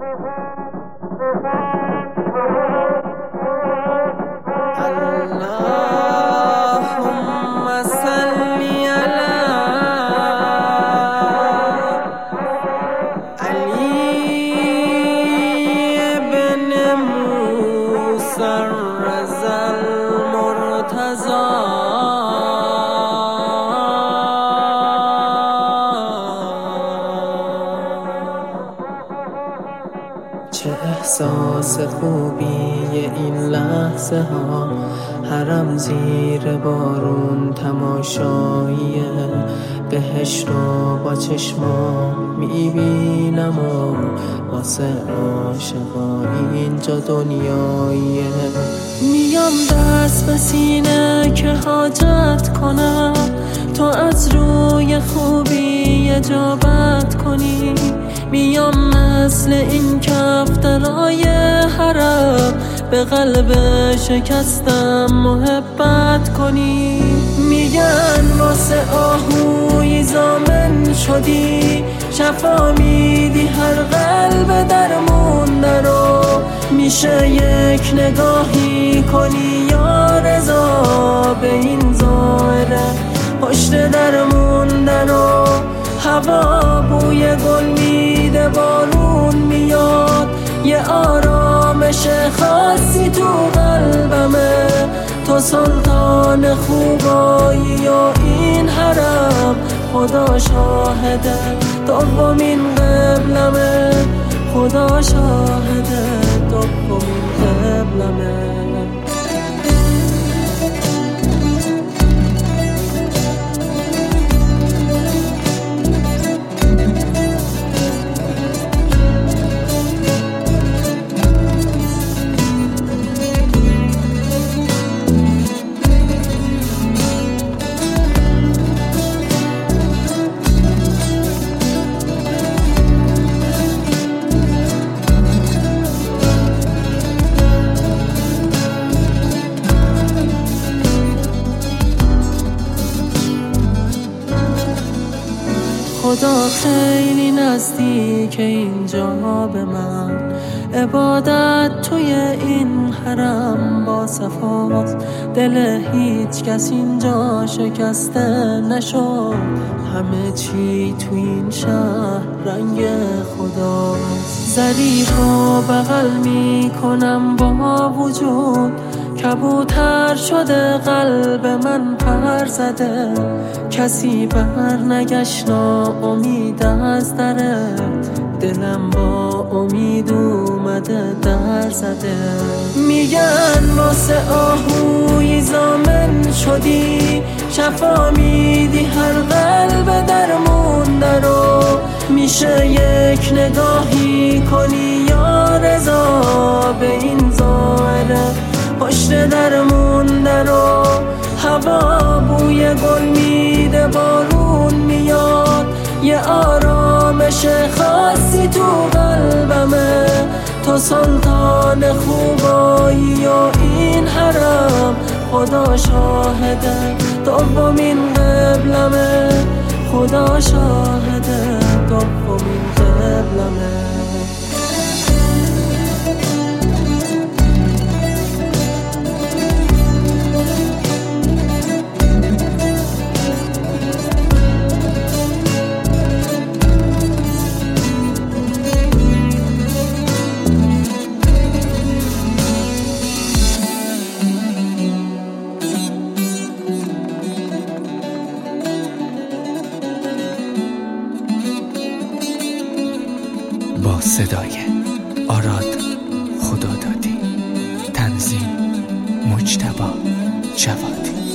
اللهم صل على علی بن موسی الرضا المرتضی. چه احساس خوبی این لحظه ها، حرم زیر بارون تماشاییه، بهشت رو با چشما میبینم و واسه عاشقا اینجا دنیاییه. میام دست به سینه که حاجت کنم، تو از روی خوبی اجابت کنی. میام مثل این کفترای حرم، به قلب شکستم محبت کنی. میگن واسه آهوی زامن شدی، شفا میدی هر قلب درمونده رو. میشه یک نگاهی کنی یا رضا به این ظاهره پشت درمونده رو. هوا بوی گل میده، بارون میاد، یه آرامش خاصی تو قلبمه. تو سلطان خوبایی و این حرم، خدا شاهده دومین قبلمه. خدا شاهده دومین قبلمه. خدا خیلی نزدیک اینجا به من، عبادت توی این حرم با صفاست. دل هیچ کس اینجا شکسته نشد، همه چی تو این شهر رنگ خداست. زریحا بغل میکنم با وجود، کبوتر شده قلب من پر زده. کسی بر نگشنا امید از دره، دلم با امید اومده در زده. میگن واسه آهوی زامن شدی، شفا میدی هر قلب درمونده رو. میشه یک نگاهی کنی یا رضا به این ظاهره پشت درمونده رو. هوا بوی گل میده، بارون میاد، یه آرامش خاصی تو قلبمه. تو سلطان خوبایی و این حرم، خدا شاهده دومین قبلمه. خدا شاهده دومین قبلمه. با صدای آراد خدادادی، تنظیم مجتبی جوادی.